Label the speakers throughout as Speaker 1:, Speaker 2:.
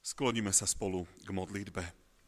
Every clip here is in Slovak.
Speaker 1: Skloníme sa spolu k modlitbe.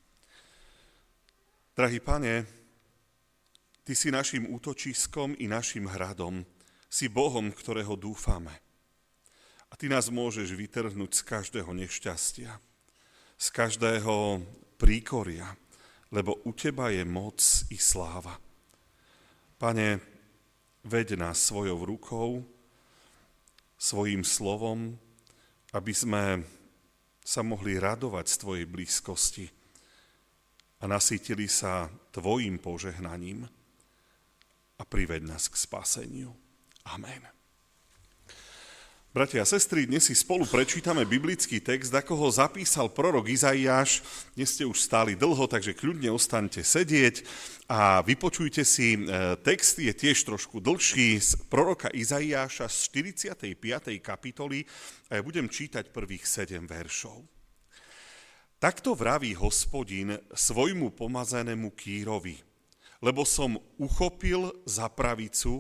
Speaker 1: Drahý Pane, Ty si našim útočiskom i našim hradom, si Bohom, ktorého dúfame. A Ty nás môžeš vytrhnúť z každého nešťastia, z každého príkoria, lebo u Teba je moc i sláva. Pane, veď nás svojou rukou, svojím slovom, aby sme sa mohli radovať z Tvojej blízkosti a nasýtili sa Tvojim požehnaním a priveď nás k spaseniu. Amen. Bratia a sestry, dnes si spolu prečítame biblický text, ako ho zapísal prorok Izaiáš. Dnes ste už stáli dlho, takže kľudne ostaňte sedieť a vypočujte si. Text je tiež trošku dlhší z proroka Izaiáša z 45. kapitoly a ja budem čítať prvých 7 veršov. Takto vraví Hospodin svojmu pomazanému Kýrovi, lebo som uchopil za pravicu,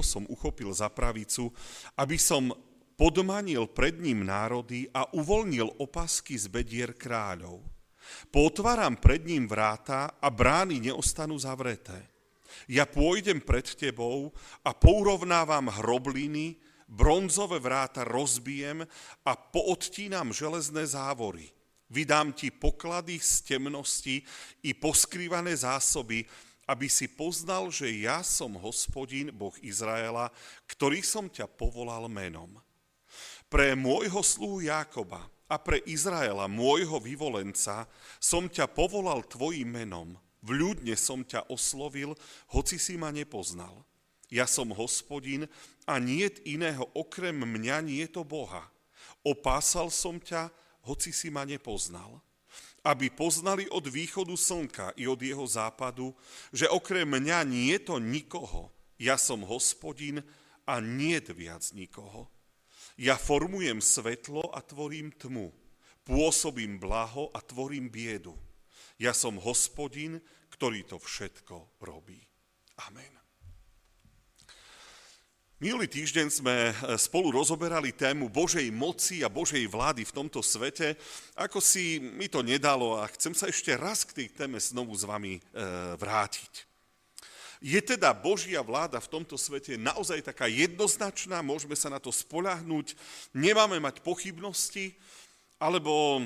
Speaker 1: aby som podmanil pred ním národy a uvoľnil opasky z bedier kráľov. Potváram pred ním vráta a brány neostanú zavreté. Ja pôjdem pred tebou a pourovnávam hrobliny, bronzové vráta rozbijem a poodtínam železné závory. Vydám ti poklady z temnosti i poskrývané zásoby, aby si poznal, že ja som Hospodin, Boh Izraela, ktorý som ťa povolal menom. Pre môjho sluhu Jákoba a pre Izraela, môjho vyvolenca, som ťa povolal tvojim menom. Vľúdne som ťa oslovil, hoci si ma nepoznal. Ja som Hospodin a niet iného okrem mňa, niet Boha. Opásal som ťa, hoci si ma nepoznal. Aby poznali od východu slnka i od jeho západu, že okrem mňa niet nikoho. Ja som Hospodin a niet viac nikoho. Ja formujem svetlo a tvorím tmu, pôsobím blaho a tvorím biedu. Ja som Hospodin, ktorý to všetko robí. Amen. Minulý týždeň sme spolu rozoberali tému Božej moci a Božej vlády v tomto svete. Ako si mi to nedalo a chcem sa ešte raz k tej téme znovu s vami vrátiť. Je teda Božia vláda v tomto svete naozaj taká jednoznačná, môžeme sa na to spoľahnúť, nemáme mať pochybnosti, alebo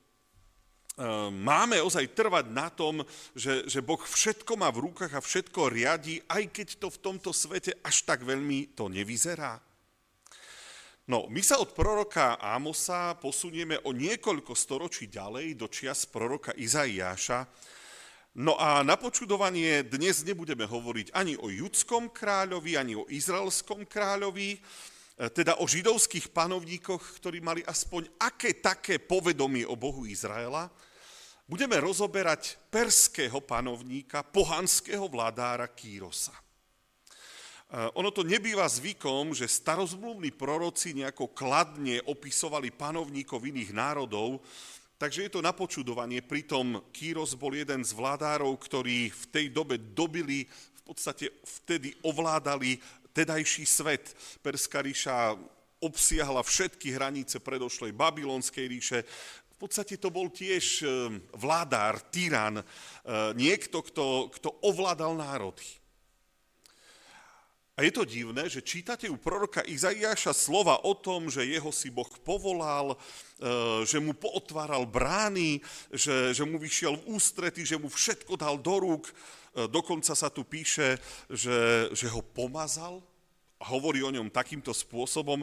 Speaker 1: máme ozaj trvať na tom, že Boh všetko má v rukách a všetko riadi, aj keď to v tomto svete až tak veľmi to nevyzerá. No, my sa od proroka Ámosa posunieme o niekoľko storočí ďalej do čias proroka Izaiáša. No a na počudovanie dnes nebudeme hovoriť ani o judskom kráľovi, ani o izraelskom kráľovi, teda o židovských panovníkoch, ktorí mali aspoň aké také povedomie o Bohu Izraela. Budeme rozoberať perského panovníka, pohanského vládára Kýrosa. Ono to nebýva zvykom, že starozmluvní proroci nejako kladne opisovali panovníkov iných národov, takže je to na počudovanie. Pritom Kýros bol jeden z vládárov, ktorí v tej dobe dobili, v podstate vtedy ovládali tedajší svet. Perská ríša obsiahla všetky hranice predošlej babylonskej ríše. V podstate to bol tiež vládár, tyran, niekto, kto ovládal národy. A je to divné, že čítate u proroka Izaiáša slova o tom, že jeho si Boh povolal, že mu pootváral brány, že mu vyšiel v ústrety, že mu všetko dal do rúk. Dokonca sa tu píše, že ho pomazal a hovorí o ňom takýmto spôsobom.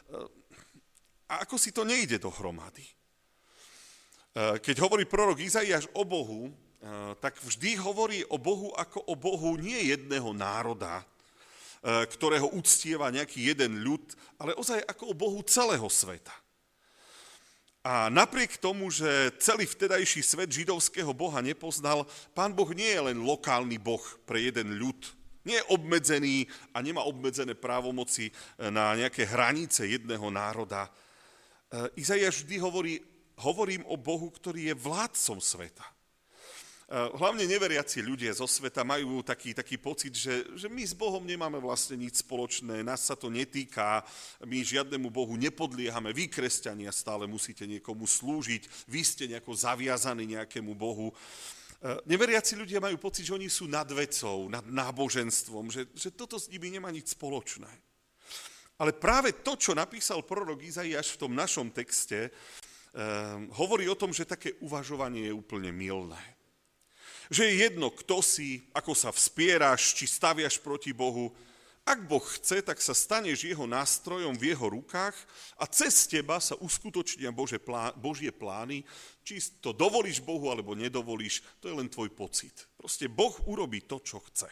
Speaker 1: A ako si to nejde dohromady? Keď hovorí prorok Izaiáš o Bohu, tak vždy hovorí o Bohu ako o Bohu nie jedného národa, ktorého uctieva nejaký jeden ľud, ale ozaj ako o Bohu celého sveta. A napriek tomu, že celý vtedajší svet židovského Boha nepoznal, Pán Boh nie je len lokálny Boh pre jeden ľud, nie je obmedzený a nemá obmedzené právomoci na nejaké hranice jedného národa. Izaiáš vždy hovorím o Bohu, ktorý je vládcom sveta. Hlavne neveriaci ľudia zo sveta majú taký pocit, že my s Bohom nemáme vlastne nič spoločné, nás sa to netýka, my žiadnemu Bohu nepodliehame, vy, kresťania, stále musíte niekomu slúžiť, vy ste nejako zaviazaní nejakému Bohu. Neveriaci ľudia majú pocit, že oni sú nad vecou, nad náboženstvom, že toto s nimi nemá nič spoločné. Ale práve to, čo napísal prorok Izaiáš v tom našom texte, hovorí o tom, že také uvažovanie je úplne mylné. Že je jedno, kto si, ako sa vspieraš, či staviaš proti Bohu. Ak Boh chce, tak sa staneš jeho nástrojom v jeho rukách a cez teba sa uskutočnia Božie plány. Či to dovolíš Bohu, alebo nedovolíš, to je len tvoj pocit. Proste Boh urobí to, čo chce.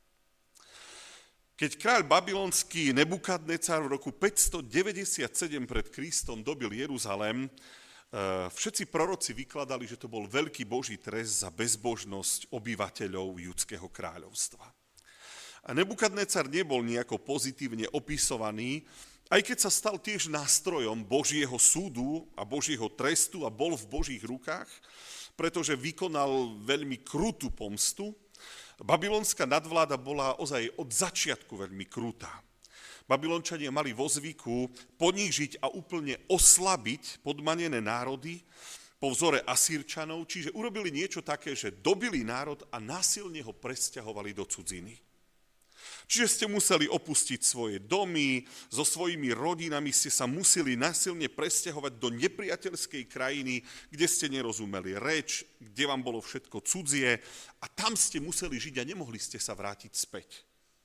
Speaker 1: Keď kráľ babylonský Nebukadnecar v roku 597 pred Kristom dobil Jeruzalém, všetci proroci vykladali, že to bol veľký Boží trest za bezbožnosť obyvateľov judského kráľovstva. A Nebukadnecar nebol nejako pozitívne opisovaný, aj keď sa stal tiež nástrojom Božieho súdu a Božieho trestu a bol v Božích rukách, pretože vykonal veľmi krutú pomstu. Babylonská nadvláda bola ozaj od začiatku veľmi krutá. Babylončania mali vo zvyku ponížiť a úplne oslabiť podmanené národy po vzore Asýrčanov, čiže urobili niečo také, že dobili národ a násilne ho presťahovali do cudziny. Čiže ste museli opustiť svoje domy, so svojimi rodinami ste sa museli násilne presťahovať do nepriateľskej krajiny, kde ste nerozumeli reč, kde vám bolo všetko cudzie a tam ste museli žiť a nemohli ste sa vrátiť späť.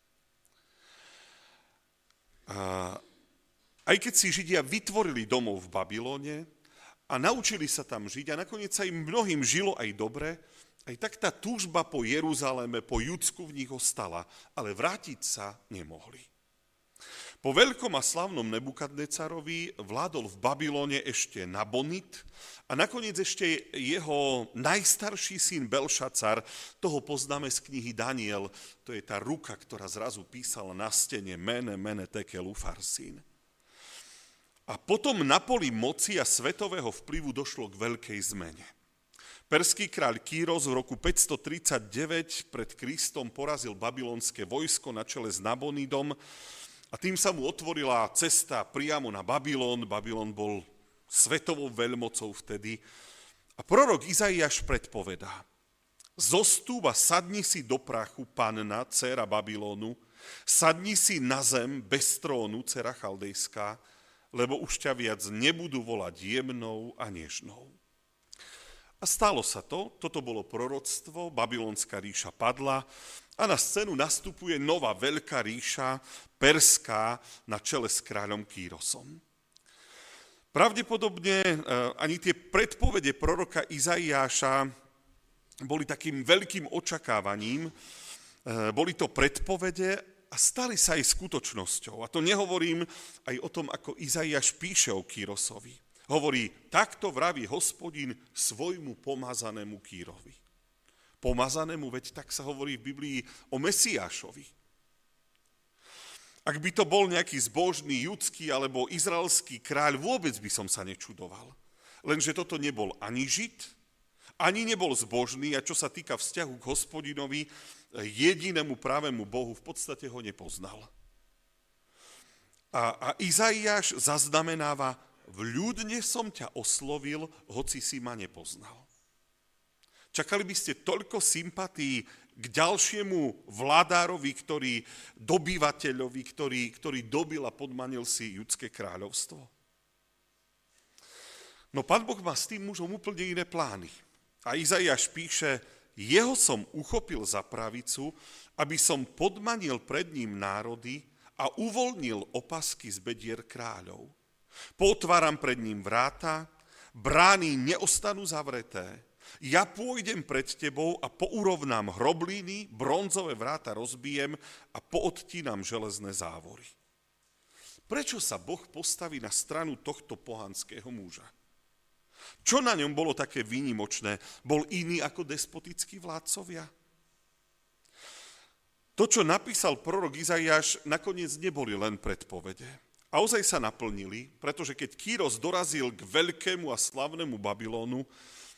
Speaker 1: Aj keď si Židia vytvorili domov v Babylone a naučili sa tam žiť a nakoniec sa im mnohým žilo aj dobre, aj tak tá túžba po Jeruzaléme, po Judsku v nich ostala, ale vrátiť sa nemohli. Po veľkom a slavnom Nebukadnecarovi vládol v Babylone ešte Nabonid a nakoniec ešte jeho najstarší syn Belšacar, toho poznáme z knihy Daniel, to je tá ruka, ktorá zrazu písala na stene Mene, Mene, Tekel, Ufarsin. A potom na poli moci a svetového vplyvu došlo k veľkej zmene. Perský kráľ Kýros v roku 539 pred Kristom porazil babylonské vojsko na čele s Nabonidom a tým sa mu otvorila cesta priamo na Babylon. Babylon bol svetovou veľmocou vtedy. A prorok Izaiáš predpovedá: Zostúp a sadni si do prachu, panna, dcéra Babylonu, sadni si na zem bez trónu, dcéra Chaldejská, lebo už ťa viac nebudú volať jemnou a nežnou. A stalo sa to, toto bolo proroctvo, babylonská ríša padla a na scénu nastupuje nová veľká ríša, perská, na čele s kráľom Kýrosom. Pravdepodobne ani tie predpovede proroka Izaiáša boli takým veľkým očakávaním, boli to predpovede a stali sa aj skutočnosťou. A to nehovorím aj o tom, ako Izaiáš píše o Kýrosovi. Hovorí, takto vraví Hospodin svojmu pomazanému Kýrovi. Pomazanému, veď tak sa hovorí v Biblii o Mesiášovi. Ak by to bol nejaký zbožný judský alebo izraelský kráľ, vôbec by som sa nečudoval. Lenže toto nebol ani Žid, ani nebol zbožný a čo sa týka vzťahu k Hospodinovi, jedinému pravému Bohu, v podstate ho nepoznal. A Izaiáš zaznamenáva, vľúdne som ťa oslovil, hoci si ma nepoznal. Čakali by ste toľko sympatí k ďalšiemu vládárovi, dobývateľovi, ktorý dobil a podmanil si judské kráľovstvo? No Pán Boh má s tým mužom úplne iné plány. A Izaiáš píše, jeho som uchopil za pravicu, aby som podmanil pred ním národy a uvoľnil opasky z bedier kráľov. Potváram pred ním vráta, brány neostanú zavreté. Ja pôjdem pred tebou a pourovnám hrobliny, bronzové vráta rozbijem a poodtínam železné závory. Prečo sa Boh postaví na stranu tohto pohanského muža? Čo na ňom bolo také výnimočné? Bol iný ako despotickí vládcovia? To, čo napísal prorok Izaiáš, nakoniec neboli len predpovede. A ozaj sa naplnili, pretože keď Kýros dorazil k veľkému a slavnému Babylonu,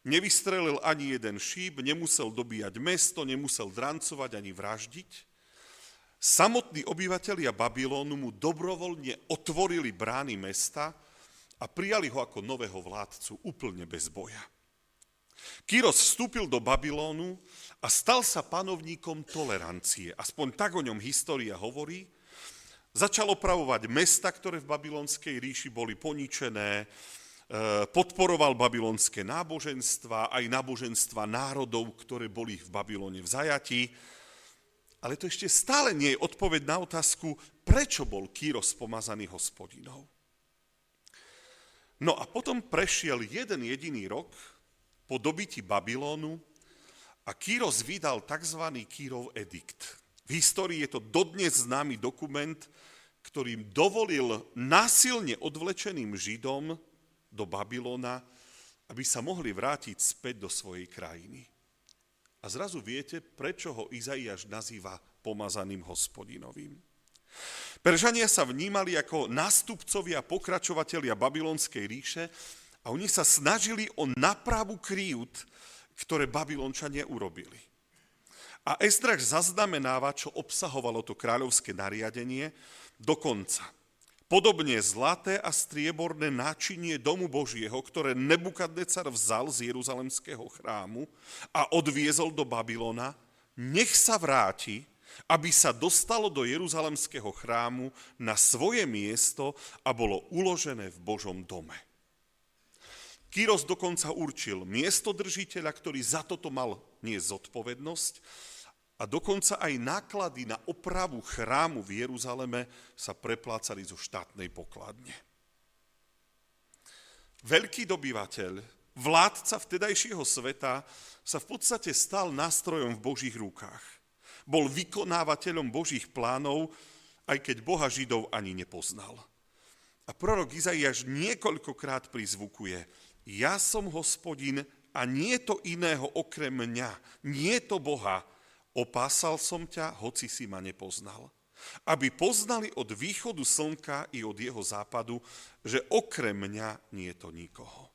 Speaker 1: Nevystrelil ani jeden šíp, nemusel dobíjať mesto, nemusel drancovať ani vraždiť. Samotní obyvatelia Babylónu mu dobrovoľne otvorili brány mesta a prijali ho ako nového vládcu úplne bez boja. Kyros vstúpil do Babylónu a stal sa panovníkom tolerancie. Aspoň tak o ňom história hovorí. Začal opravovať mesta, ktoré v babylonskej ríši boli poničené, podporoval babylonské náboženstva, aj náboženstva národov, ktoré boli v Babylone v zajatí. Ale to ešte stále nie je odpoveď na otázku, prečo bol Kyros pomazaný Hospodinom. No a potom prešiel jeden jediný rok po dobití Babylónu a Kyros vydal tzv. Kyrov edikt. V histórii je to dodnes známy dokument, ktorým dovolil násilne odvlečeným Židom do Babylona, aby sa mohli vrátiť späť do svojej krajiny. A zrazu viete, prečo ho Izaiáš nazýva pomazaným Hospodinovým. Peržania sa vnímali ako nástupcovia a pokračovatelia babylonskej ríše a oni sa snažili o nápravu krívd, ktoré Babylončania urobili. A Ezdraž zaznamenáva, čo obsahovalo to kráľovské nariadenie, dokonca. Podobne zlaté a strieborné náčinie domu Božieho, ktoré Nebukadnecar vzal z Jeruzalemského chrámu a odviezol do Babylona, nech sa vráti, aby sa dostalo do Jeruzalemského chrámu na svoje miesto a bolo uložené v Božom dome. Kyros dokonca určil miestodržiteľa, ktorý za toto mal niesť zodpovednosť, a dokonca aj náklady na opravu chrámu v Jeruzaleme sa preplácali zo štátnej pokladne. Veľký dobyvateľ, vládca vtedajšieho sveta, sa v podstate stal nástrojom v Božích rukách. Bol vykonávateľom Božích plánov, aj keď Boha Židov ani nepoznal. A prorok Izaiáš niekoľkokrát prizvukuje: Ja som Hospodin a nie to iného okrem mňa, nie to Boha. Opásal som ťa, hoci si ma nepoznal. Aby poznali od východu slnka i od jeho západu, že okrem mňa nie je to nikoho.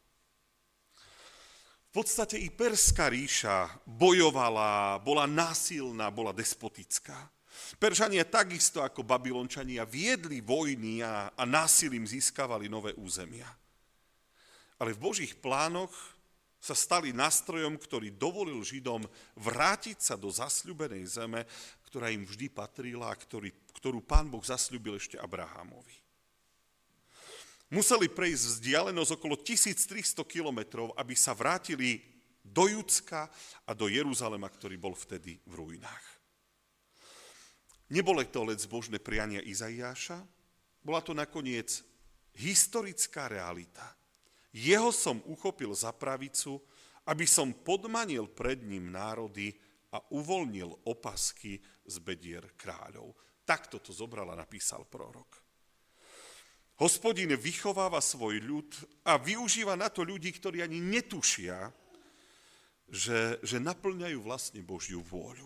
Speaker 1: V podstate i Perská ríša bojovala, bola násilná, bola despotická. Peržania takisto ako Babylončania viedli vojny a násilím získavali nové územia. Ale v Božích plánoch sa stali nástrojom, ktorý dovolil Židom vrátiť sa do zasľúbenej zeme, ktorá im vždy patrila a ktorú Pán Boh zasľúbil ešte Abrahamovi. Museli prejsť vzdialenosť okolo 1300 kilometrov, aby sa vrátili do Judska a do Jeruzalema, ktorý bol vtedy v ruinách. Nebolo to len zbožné priania Izaiáša, bola to nakoniec historická realita. Jeho som uchopil za pravicu, aby som podmanil pred ním národy a uvoľnil opasky z bedier kráľov. Takto to zobral a napísal prorok. Hospodin vychováva svoj ľud a využíva na to ľudí, ktorí ani netušia, že naplňajú vlastne Božiu vôľu.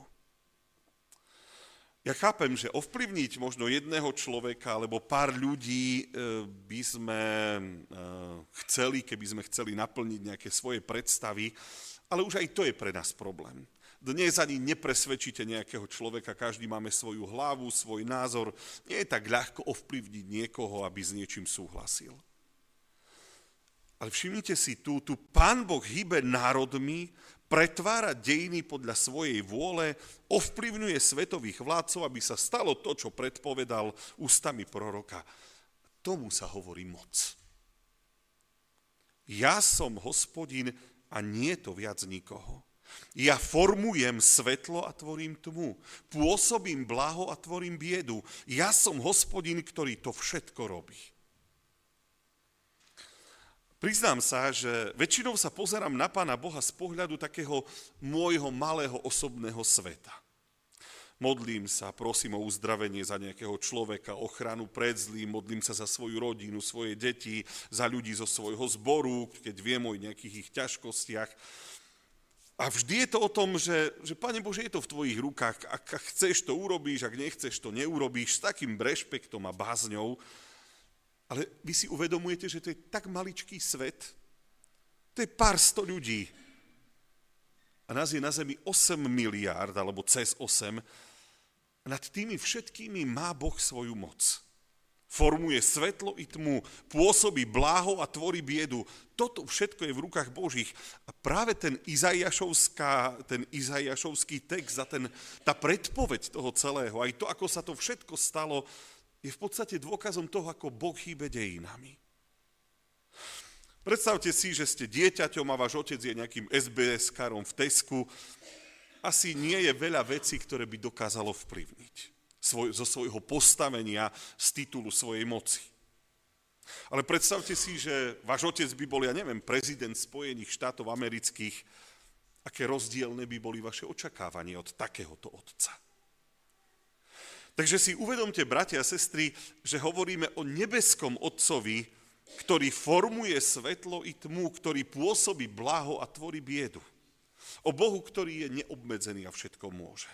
Speaker 1: Ja chápem, že ovplyvniť možno jedného človeka alebo pár ľudí by sme chceli, keby sme chceli naplniť nejaké svoje predstavy, ale už aj to je pre nás problém. Dnes ani nepresvedčíte nejakého človeka, každý máme svoju hlavu, svoj názor. Nie je tak ľahko ovplyvniť niekoho, aby s niečím súhlasil. Ale všimnite si, tu Pán Boh hýbe národmi, pretvára dejiny podľa svojej vôle, ovplyvňuje svetových vládcov, aby sa stalo to, čo predpovedal ústami proroka. Tomu sa hovorí moc. Ja som Hospodin a nie je to viac nikoho. Ja formujem svetlo a tvorím tmu. Pôsobím blaho a tvorím biedu. Ja som Hospodin, ktorý to všetko robí. Priznám sa, že väčšinou sa pozerám na Pána Boha z pohľadu takého môjho malého osobného sveta. Modlím sa, prosím o uzdravenie za nejakého človeka, ochranu pred zlým, modlím sa za svoju rodinu, svoje deti, za ľudí zo svojho zboru, keď viem o nejakých ich ťažkostiach. A vždy je to o tom, že Pane Bože, je to v tvojich rukách, ak chceš, to urobíš, ak nechceš, to neurobíš, s takým rešpektom a bázňou. Ale vy si uvedomujete, že to je tak maličký svet, to je pár sto ľudí, a nás je na zemi 8 miliárd, alebo cez 8, nad tými všetkými má Boh svoju moc. Formuje svetlo i tmu, pôsobí bláho a tvorí biedu. Toto všetko je v rukách Božích. A práve ten Izaiášovský text a tá predpoveď toho celého, aj to, ako sa to všetko stalo, je v podstate dôkazom toho, ako Boh hýbe dejinami. Predstavte si, že ste dieťaťom a váš otec je nejakým SBS-karom v Tesku. Asi nie je veľa vecí, ktoré by dokázalo vplyvniť zo svojho postavenia, z titulu svojej moci. Ale predstavte si, že váš otec by bol, ja neviem, prezident Spojených štátov amerických, aké rozdielne by boli vaše očakávanie od takéhoto otca. Takže si uvedomte, bratia a sestry, že hovoríme o nebeskom otcovi, ktorý formuje svetlo i tmu, ktorý pôsobí blaho a tvorí biedu. O Bohu, ktorý je neobmedzený a všetko môže.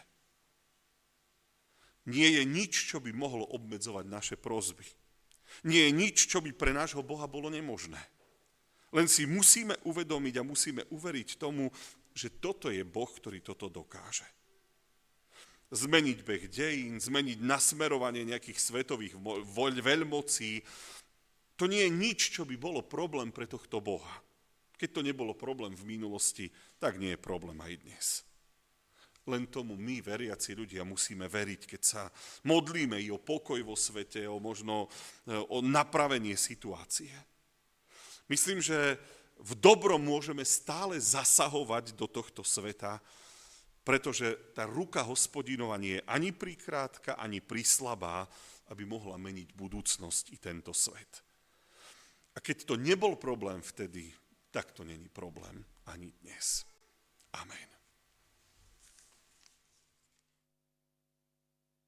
Speaker 1: Nie je nič, čo by mohlo obmedzovať naše prosby. Nie je nič, čo by pre nášho Boha bolo nemožné. Len si musíme uvedomiť a musíme uveriť tomu, že toto je Boh, ktorý toto dokáže. Zmeniť beh dejín, zmeniť nasmerovanie nejakých svetových veľmocí, to nie je nič, čo by bolo problém pre tohto Boha. Keď to nebolo problém v minulosti, tak nie je problém aj dnes. Len tomu my, veriaci ľudia, musíme veriť, keď sa modlíme i o pokoj vo svete, o napravenie situácie. Myslím, že v dobrom môžeme stále zasahovať do tohto sveta, pretože tá ruka Hospodinova nie je ani prikrátka, ani prislabá, aby mohla meniť budúcnosť i tento svet. A keď to nebol problém vtedy, tak to není problém ani dnes. Amen.